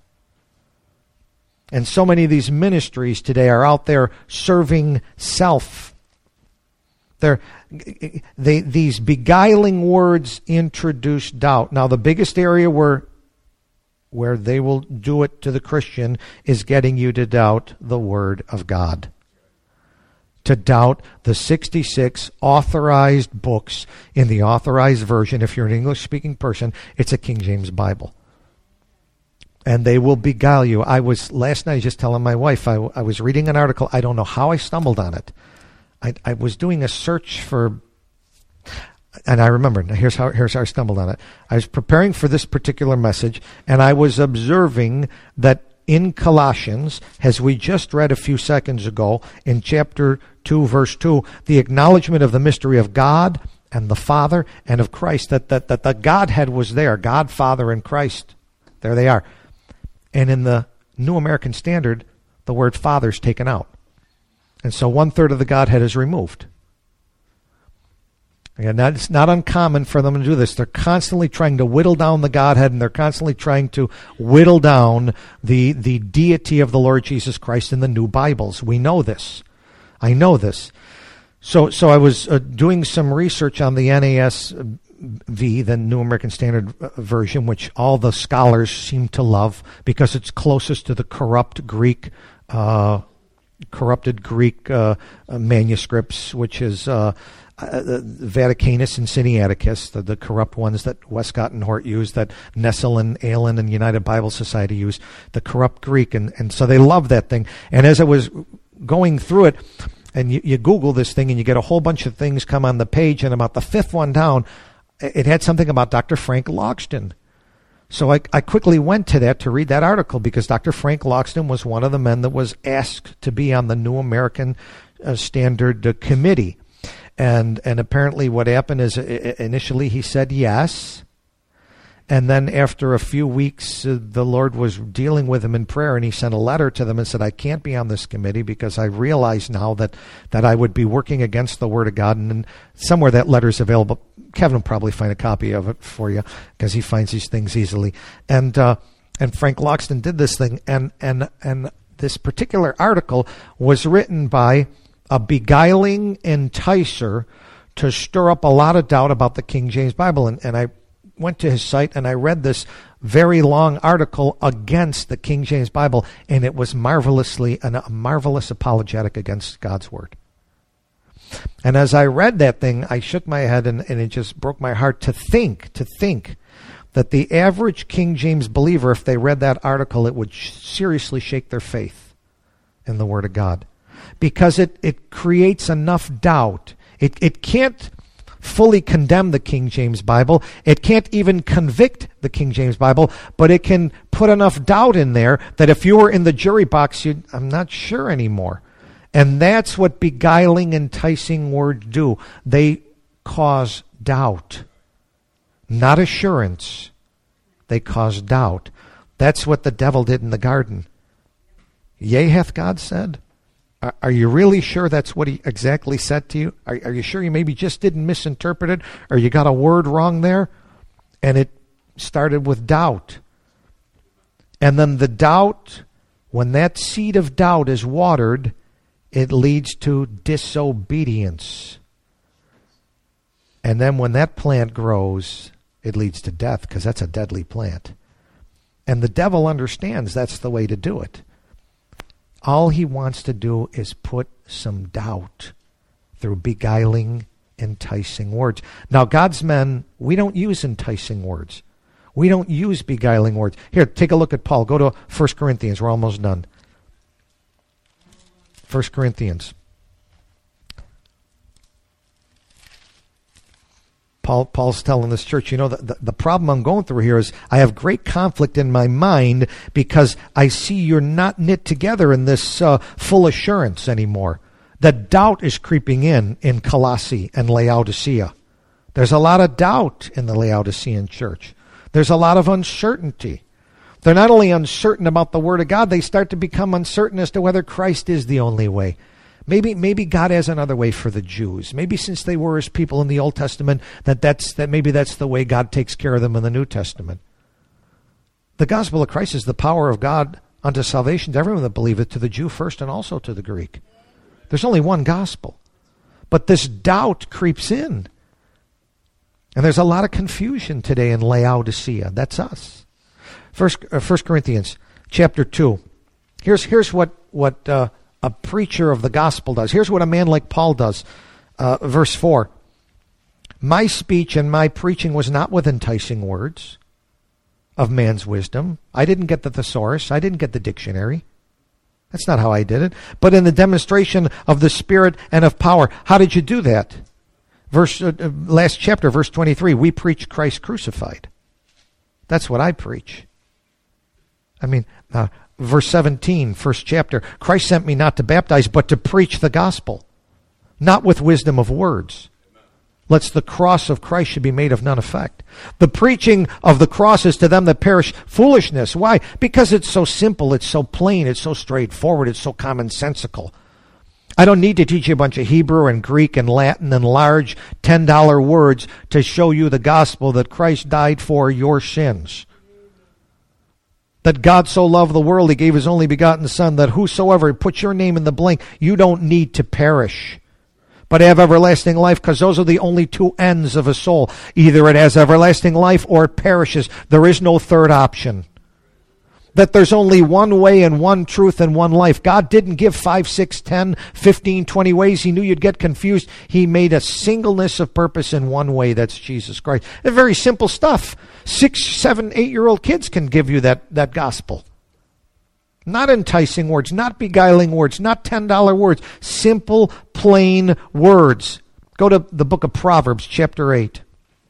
And so many of these ministries today are out there serving self. They're, they, these beguiling words introduce doubt. Now, the biggest area where, where they will do it to the Christian is getting you to doubt the Word of God. To doubt the sixty-six authorized books in the authorized version. If you're an English-speaking person, it's a King James Bible. And they will beguile you. I was, last night, just telling my wife, I, I was reading an article. I don't know how I stumbled on it. I, I was doing a search for, and I remember, now here's how, here's how I stumbled on it. I was preparing for this particular message, and I was observing that in Colossians, as we just read a few seconds ago, in chapter two, verse two, the acknowledgement of the mystery of God and the Father and of Christ, that, that, that the Godhead was there, God, Father, and Christ. There they are. And in the New American Standard, the word Father is taken out. And so one third of the Godhead is removed. Again, that, it's not uncommon for them to do this. They're constantly trying to whittle down the Godhead, and they're constantly trying to whittle down the, the deity of the Lord Jesus Christ in the new Bibles. We know this. I know this. So, so I was uh, doing some research on the N A S V, the New American Standard Version, which all the scholars seem to love because it's closest to the corrupt Greek uh corrupted Greek uh, uh, manuscripts, which is uh, uh, Vaticanus and Sinaiticus, the, the corrupt ones that Westcott and Hort used, that Nestle and Allen and United Bible Society used, the corrupt Greek. And, and so they love that thing. And as I was going through it, and you, you Google this thing, and you get a whole bunch of things come on the page, and about the fifth one down, it had something about Doctor Frank Logsdon. So I, I quickly went to that to read that article because Doctor Frank Logsdon was one of the men that was asked to be on the New American uh, Standard uh, Committee. And and apparently what happened is initially he said yes. And then after a few weeks, uh, the Lord was dealing with him in prayer, and he sent a letter to them and said, I can't be on this committee because I realize now that, that I would be working against the Word of God. And, and somewhere that letter is available. Kevin will probably find a copy of it for you because he finds these things easily. And uh, and Frank Loxton did this thing, and, and, and this particular article was written by a beguiling enticer to stir up a lot of doubt about the King James Bible. And, and I went to his site and I read this very long article against the King James Bible, and it was marvelously an, a marvelous apologetic against God's Word. And as I read that thing, I shook my head, and, and it just broke my heart to think, to think that the average King James believer, if they read that article, it would sh- seriously shake their faith in the Word of God. Because it, it creates enough doubt. It, it can't fully condemn the King James Bible. It can't even convict the King James Bible, but it can put enough doubt in there that if you were in the jury box, you'd, I'm not sure anymore. And that's what beguiling, enticing words do. They cause doubt, not assurance. They cause doubt. That's what the devil did in the garden. Yea, hath God said? Are you really sure that's what he exactly said to you? Are, are you sure you maybe just didn't misinterpret it, or you got a word wrong there? And it started with doubt. And then the doubt, when that seed of doubt is watered, it leads to disobedience. And then when that plant grows, it leads to death, because that's a deadly plant. And the devil understands that's the way to do it. All he wants to do is put some doubt through beguiling, enticing words. Now, God's men, we don't use enticing words. We don't use beguiling words. Here, take a look at Paul. Go to First Corinthians. We're almost done. First Corinthians. Paul, Paul's telling this church, you know, the, the, the problem I'm going through here is I have great conflict in my mind because I see you're not knit together in this uh, full assurance anymore. The doubt is creeping in in Colossae and Laodicea. There's a lot of doubt in the Laodicean church. There's a lot of uncertainty. They're not only uncertain about the Word of God, they start to become uncertain as to whether Christ is the only way. Maybe maybe God has another way for the Jews. Maybe since they were His people in the Old Testament, that that's that maybe that's the way God takes care of them in the New Testament. The gospel of Christ is the power of God unto salvation to everyone that believeth, to the Jew first and also to the Greek. There's only one gospel. But this doubt creeps in. And there's a lot of confusion today in Laodicea. That's us. First, uh, First Corinthians chapter two. Here's here's what what uh, a preacher of the gospel does. Here's what a man like Paul does. Uh, verse four. My speech and my preaching was not with enticing words of man's wisdom. I didn't get the thesaurus. I didn't get the dictionary. That's not how I did it. But in the demonstration of the Spirit and of power. How did you do that? Verse uh, last chapter, verse twenty-three. We preach Christ crucified. That's what I preach. I mean, uh, verse seventeen, first chapter. Christ sent me not to baptize, but to preach the gospel, not with wisdom of words, lest the cross of Christ should be made of none effect. The preaching of the cross is to them that perish foolishness. Why? Because it's so simple, it's so plain, it's so straightforward, it's so commonsensical. I don't need to teach you a bunch of Hebrew and Greek and Latin and large ten dollar words to show you the gospel that Christ died for your sins. That God so loved the world, He gave His only begotten Son, that whosoever, put your name in the blank, you don't need to perish, but have everlasting life, because those are the only two ends of a soul. Either it has everlasting life or it perishes. There is no third option. That there's only one way and one truth and one life. God didn't give five, six, ten, fifteen, twenty ways. He knew you'd get confused. He made a singleness of purpose in one way. That's Jesus Christ. It's very simple stuff. Six, seven, eight-year-old kids can give you that, that gospel. Not enticing words, not beguiling words, not ten dollar words. Simple, plain words. Go to the book of Proverbs, chapter eight.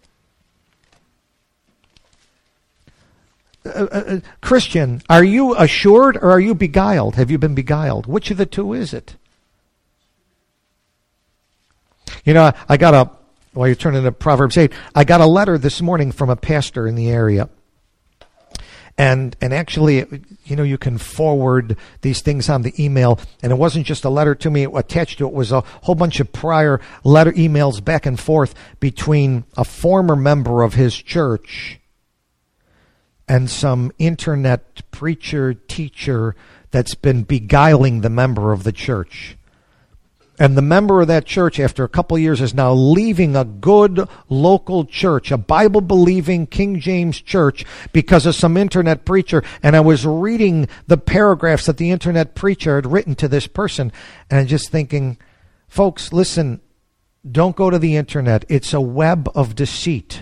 Uh, uh, Christian, are you assured or are you beguiled? Have you been beguiled? Which of the two is it? You know, I got a, while you're turning to Proverbs eight, I got a letter this morning from a pastor in the area. And and actually, you know, you can forward these things on the email. And it wasn't just a letter to me. Attached to it was a whole bunch of prior letter emails back and forth between a former member of his church and some internet preacher, teacher that's been beguiling the member of the church. And the member of that church, after a couple of years, is now leaving a good local church, a Bible-believing King James church, because of some internet preacher. And I was reading the paragraphs that the internet preacher had written to this person, and I'm just thinking, folks, listen, don't go to the internet. It's a web of deceit.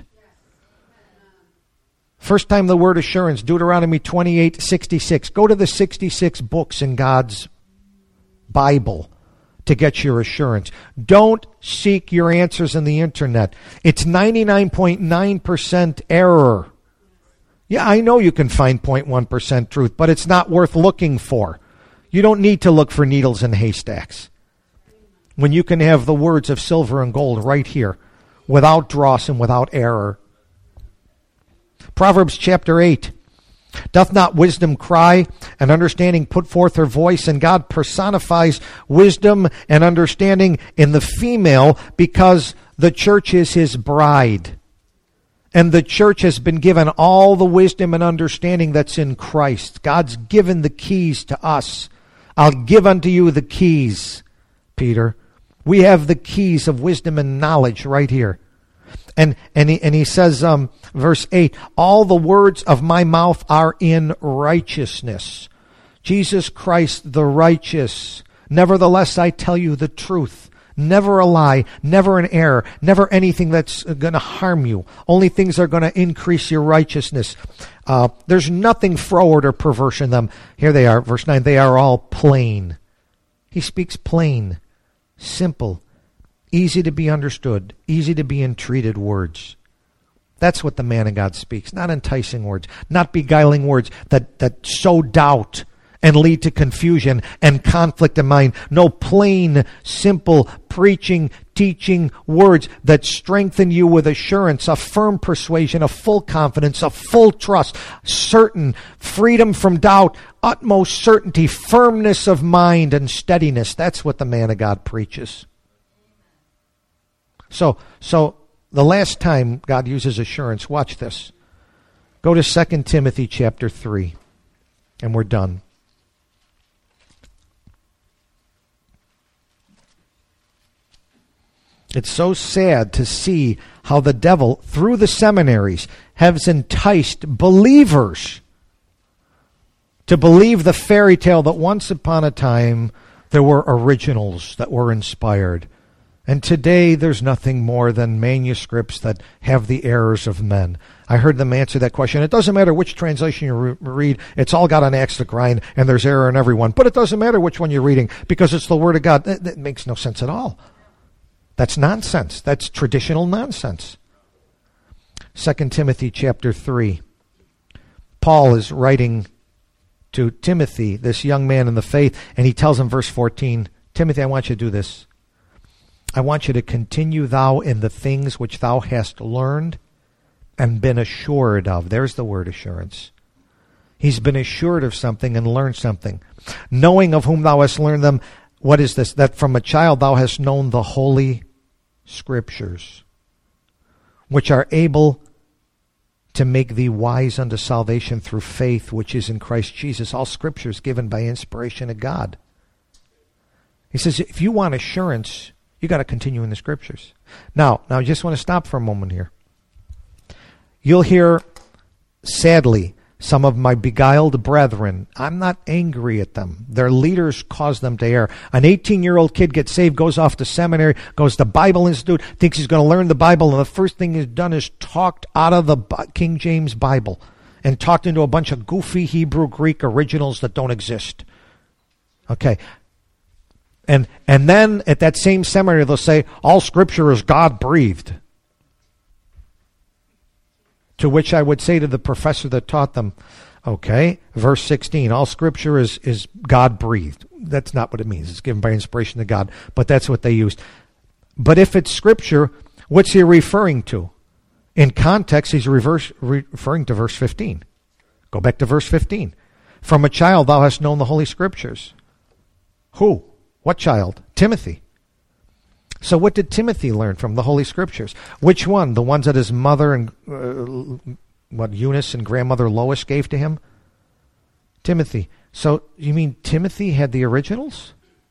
First time the word assurance, Deuteronomy twenty-eight sixty-six. Go to the sixty-six books in God's Bible to get your assurance. Don't seek your answers in the internet. It's ninety-nine point nine percent error. Yeah, I know you can find zero point one percent truth, but it's not worth looking for. You don't need to look for needles in haystacks when you can have the words of silver and gold right here, without dross and without error. Proverbs chapter eight. Doth not wisdom cry, and understanding put forth her voice? And God personifies wisdom and understanding in the female because the church is his bride. And the church has been given all the wisdom and understanding that's in Christ. God's given the keys to us. I'll give unto you the keys, Peter. We have the keys of wisdom and knowledge right here. And and he, and he says, um, verse eight, all the words of my mouth are in righteousness. Jesus Christ the righteous. Nevertheless, I tell you the truth. Never a lie, never an error, never anything that's going to harm you. Only things that are going to increase your righteousness. Uh, there's nothing froward or perverse in them. Here they are, verse nine, they are all plain. He speaks plain, simple, easy to be understood, easy to be entreated words. That's what the man of God speaks, not enticing words, not beguiling words that, that sow doubt and lead to confusion and conflict in mind. No, plain, simple, preaching, teaching words that strengthen you with assurance, a firm persuasion, a full confidence, a full trust, certain, freedom from doubt, utmost certainty, firmness of mind, and steadiness. That's what the man of God preaches. So, so the last time God uses assurance, watch this. Go to Second Timothy chapter three, and we're done. It's so sad to see how the devil, through the seminaries, has enticed believers to believe the fairy tale that once upon a time there were originals that were inspired. And today there's nothing more than manuscripts that have the errors of men. I heard them answer that question. It doesn't matter which translation you re- read. It's all got an axe to grind, and there's error in every one. But it doesn't matter which one you're reading because it's the Word of God. That, that makes no sense at all. That's nonsense. That's traditional nonsense. Second Timothy chapter three. Paul is writing to Timothy, this young man in the faith, and he tells him, verse fourteen, Timothy, I want you to do this. I want you to continue thou in the things which thou hast learned and been assured of. There's the word assurance. He's been assured of something and learned something. Knowing of whom thou hast learned them, what is this? That from a child thou hast known the holy scriptures, which are able to make thee wise unto salvation through faith, which is in Christ Jesus. All scriptures given by inspiration of God. He says, if you want assurance, you got to continue in the scriptures. Now, now I just want to stop for a moment here. You'll hear, sadly, some of my beguiled brethren. I'm not angry at them. Their leaders cause them to err. An eighteen-year-old kid gets saved, goes off to seminary, goes to Bible Institute, thinks he's going to learn the Bible, and the first thing he's done is talked out of the King James Bible and talked into a bunch of goofy Hebrew Greek originals that don't exist. Okay. And and then at that same seminary, they'll say, all Scripture is God-breathed. To which I would say to the professor that taught them, okay, verse sixteen, all Scripture is, is God-breathed. That's not what it means. It's given by inspiration to God, but that's what they used. But if it's Scripture, what's he referring to? In context, he's reverse, re- referring to verse fifteen. Go back to verse fifteen. From a child thou hast known the Holy Scriptures. Who? What child? Timothy. So what did Timothy learn from the Holy Scriptures? Which one? The ones that his mother and uh, what Eunice and grandmother Lois gave to him? Timothy. So you mean Timothy had the originals?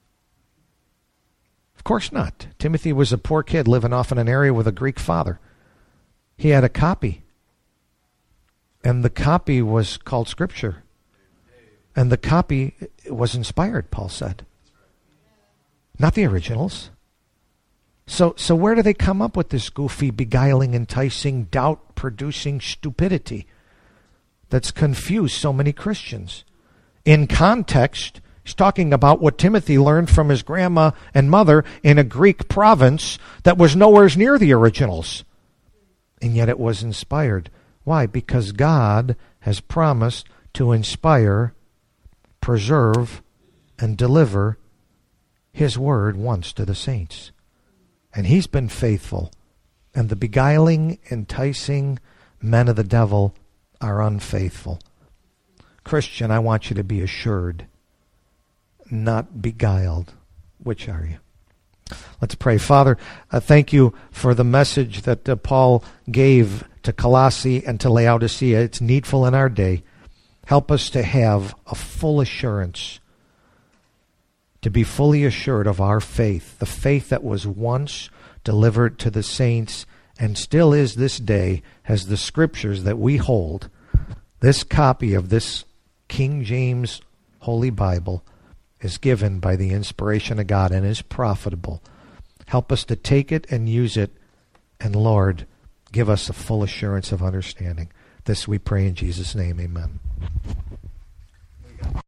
Of course not. Timothy was a poor kid living off in an area with a Greek father. He had a copy. And the copy was called Scripture. And the copy was inspired, Paul said. Not the originals. So so where do they come up with this goofy, beguiling, enticing, doubt-producing stupidity that's confused so many Christians? In context, he's talking about what Timothy learned from his grandma and mother in a Greek province that was nowhere near the originals. And yet it was inspired. Why? Because God has promised to inspire, preserve, and deliver His word once to the saints. And He's been faithful. And the beguiling, enticing men of the devil are unfaithful. Christian, I want you to be assured, not beguiled. Which are you? Let's pray. Father, uh, thank you for the message that uh, Paul gave to Colossae and to Laodicea. It's needful in our day. Help us to have a full assurance, to be fully assured of our faith, the faith that was once delivered to the saints and still is this day, as the Scriptures that we hold. This copy of this King James Holy Bible is given by the inspiration of God and is profitable. Help us to take it and use it, and Lord, give us a full assurance of understanding. This we pray in Jesus' name, amen.